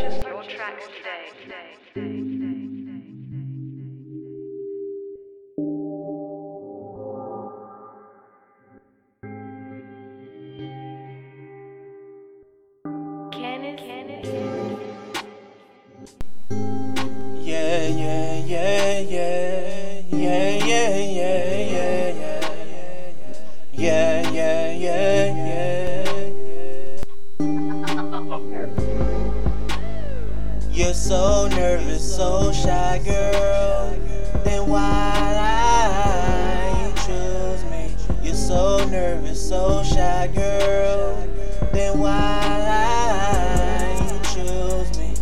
Purchase your tracks today. Yeah, yeah, yeah, yeah, yeah, yeah, yeah, yeah, yeah, yeah, yeah, yeah. You're so nervous, so shy, girl. Then why you choose me? You're so nervous, so shy, girl. Then why you choose me?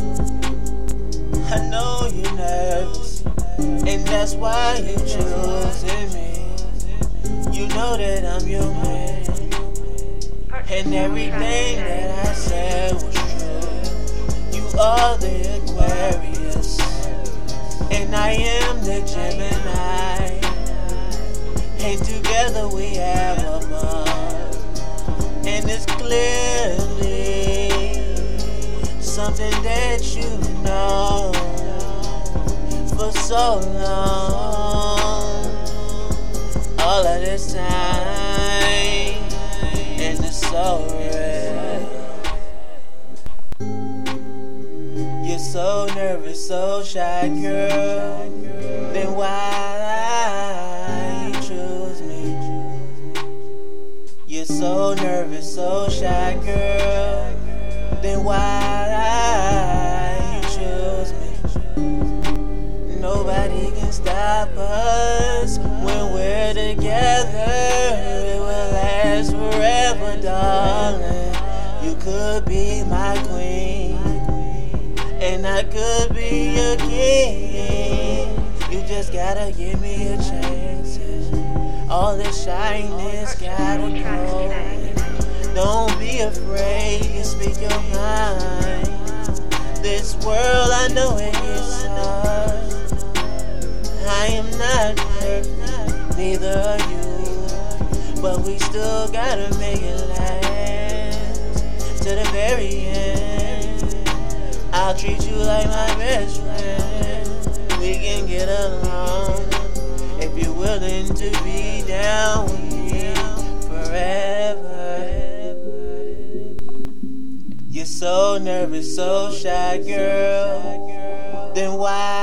I know you're nervous, and that's why you choosing me. You know that I'm your man, and everything that I said was true. You are the Aquarius, and I am the Gemini, and together we have a bond, and it's clearly something that you know for so long, all of this time, and it's so real. You're so nervous, so shy, girl. Then why you choose me? You're so nervous, so shy, girl. Then why you choose me? Nobody can stop us when we're together. It will last forever, darling. You could be my queen, and I could be your king. You just gotta give me a chance. All this shyness gotta go. Don't be afraid to speak your mind. This world, I know it gets hard. I am not perfect, neither are you, but we still gotta make it last to the very end. I'll treat you like my best friend. We can get along if you're willing to be down with me forever. You're so nervous, so shy, girl. Then why